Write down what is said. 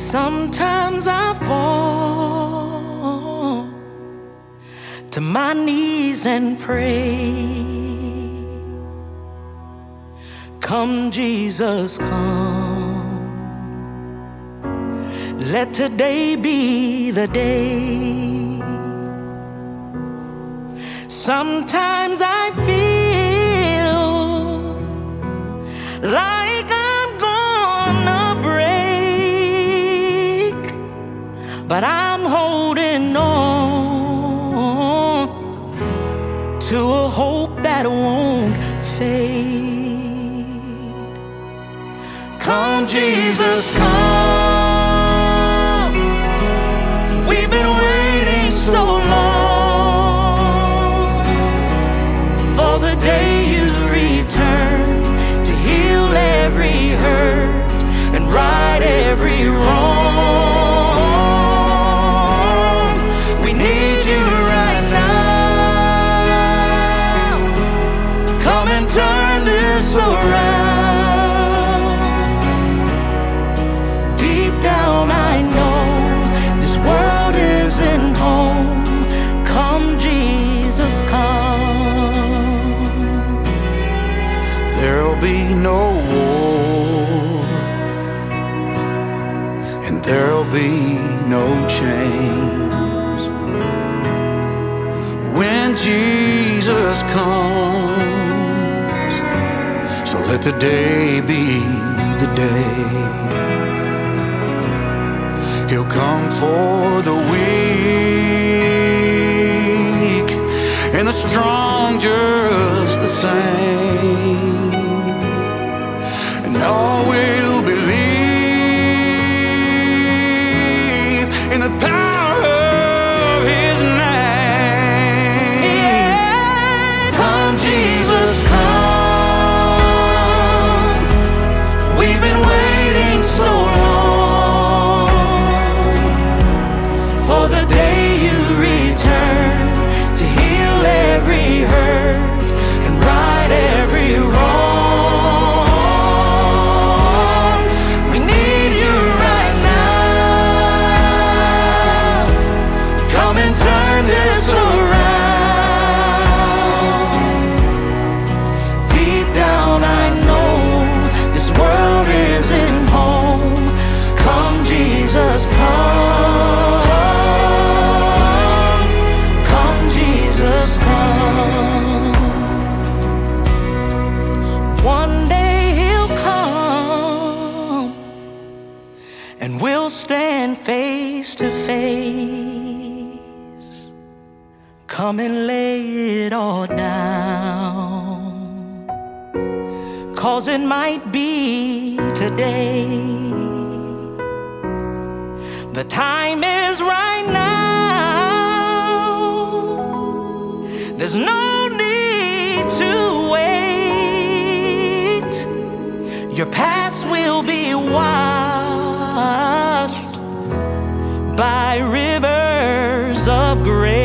Sometimes I fall to my knees and pray. Come, Jesus, come. Let today be the day. Sometimes I feel like I'm gonna break, but I'm holding on to a hope that won't fade. Come, Jesus, come. We've been waiting so long for the day you return to heal every hurt and right every wrong. We need you right now. Come and turn this around. There'll be no war, and there'll be no chains when Jesus comes. So let today be the day. He'll come for the weak and the strong just the same. And all will believe in the power of His name. Yeah. Come, Jesus, come. We've been waiting so long for the day you return to heal every hurt and right every wrong. Turn this around. Deep down I know this world isn't home. Come, Jesus, come. Come, Jesus, come. One day He'll come and we'll stand face to face. Come and lay it all down, 'cause it might be today. The time is right now. There's no need to wait. Your past will be washed by rivers of grace.